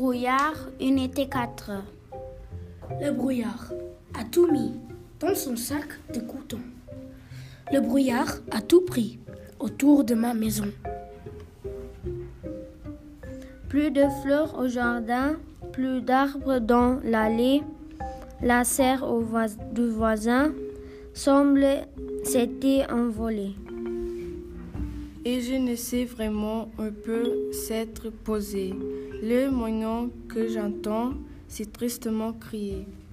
brouillard, unité 4. Le brouillard a tout mis dans son sac de coton. Le brouillard a tout pris autour de ma maison. Plus de fleurs au jardin, plus d'arbres dans l'allée. La serre du voisin semble s'être envolée. Et je ne sais vraiment où peut s'être posé. Le moignon que j'entends, c'est tristement crier.